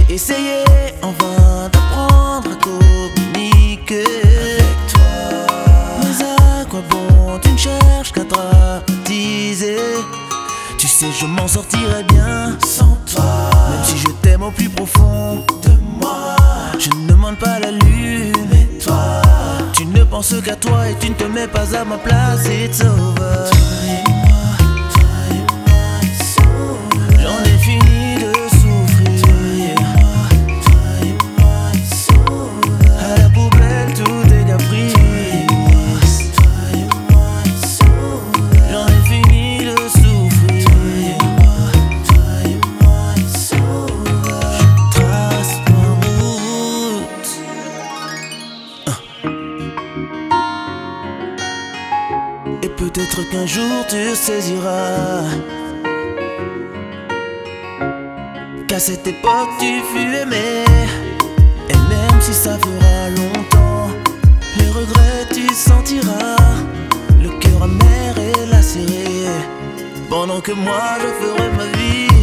J'ai essayé en vain d'apprendre à communiquer avec toi. Mais à quoi bon, tu ne cherches qu'à dramatiser. Tu sais, je m'en sortirais bien sans toi. Même si je t'aime au plus profond de moi, je ne demande pas la lune. Mais toi, tu ne penses qu'à toi et tu ne te mets pas à ma place. It's over. J'en ai fini de souffrir. À la poubelle tout est caprice. J'en ai fini de souffrir. Je trace ma route. Et peut-être qu'un jour tu saisiras qu'à cette époque tu fus aimé. Et même si ça fera longtemps, les regrets tu sentiras. Le cœur amer et lacéré, pendant que moi je ferai ma vie.